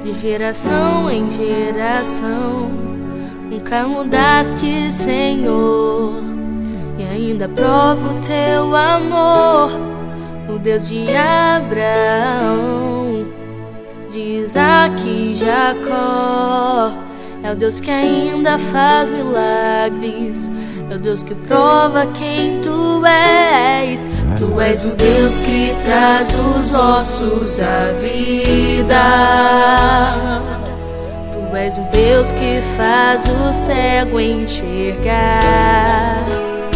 de geração em geração. Nunca mudaste, Senhor, e ainda provo o teu amor. O Deus de Abraão, de Isaac e Jacó, é o Deus que ainda faz milagres, é o Deus que prova quem tu és. Tu és o Deus que traz os ossos à vida. Tu és o Deus que faz o cego enxergar.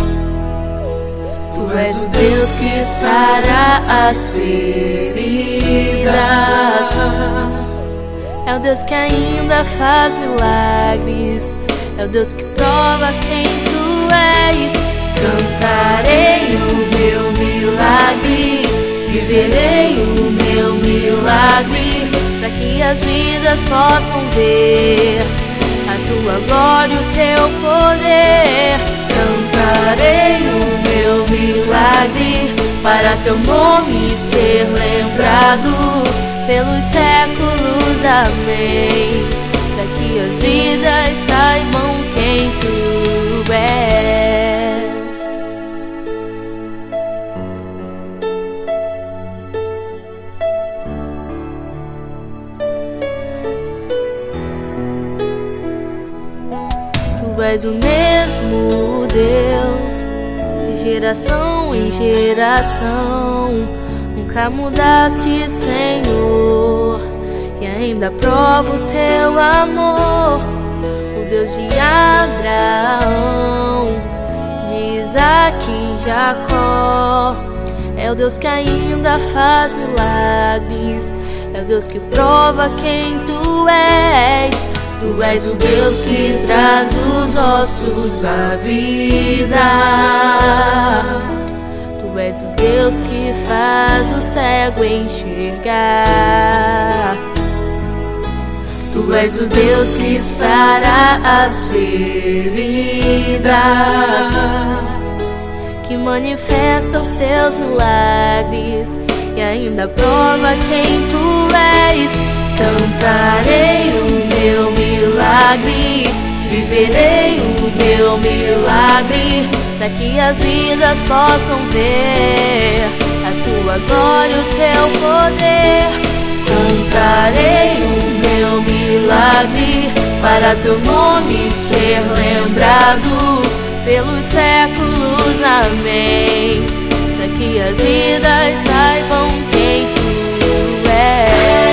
Tu és o Deus que sara as feridas. É o Deus que ainda faz milagres, é o Deus que prova quem tu és. Cantarei o meu milagre, viverei o meu milagre, para que as vidas possam ver a tua glória e o teu poder. Cantarei o meu milagre, para teu nome ser lembrado pelos séculos, amém. Para que as vidas saibam quem tu és. Tu és o mesmo Deus, de geração em geração. Nunca mudaste, Senhor, e ainda provo o teu amor. O Deus de Abraão, de Isaac e Jacó, é o Deus que ainda faz milagres, é o Deus que prova quem tu és. Tu és o Deus que traz os ossos à vida. Tu és o Deus que faz o cego enxergar. Tu és o Deus que sara as feridas, que manifesta os teus milagres e ainda prova quem tu és. Cantarei o meu milagre, viverei o meu milagre, para que as vidas possam ver a tua glória e o teu poder. Cantarei o meu milagre, para teu nome ser lembrado pelos séculos, amém. Para que as vidas saibam quem tu és.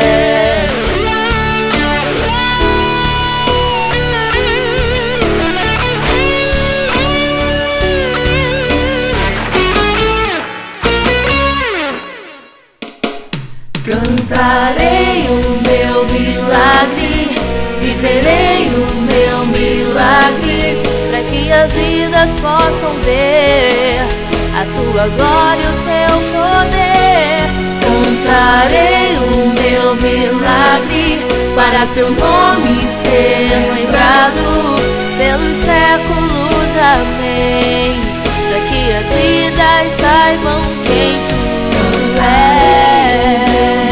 Cantarei o meu milagre, viverei o meu milagre, para que as vidas possam ver a tua glória e o teu poder. Cantarei o meu milagre, para teu nome ser lembrado pelos séculos, amém. Para que as vidas saibam quem tu és.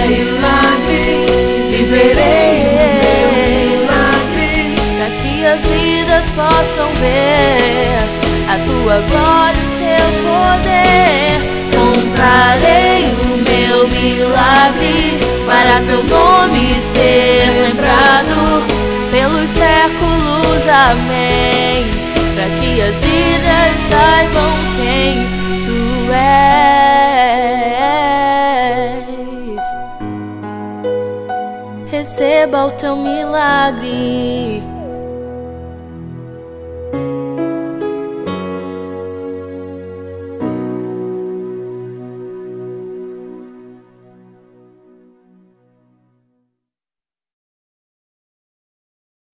Viverei o milagre, para que as vidas possam ver a tua glória e o teu poder. Cantarei o meu milagre, para teu nome ser lembrado pelos séculos, amém. Para que as vidas saibam quem tu és. Receba o teu milagre.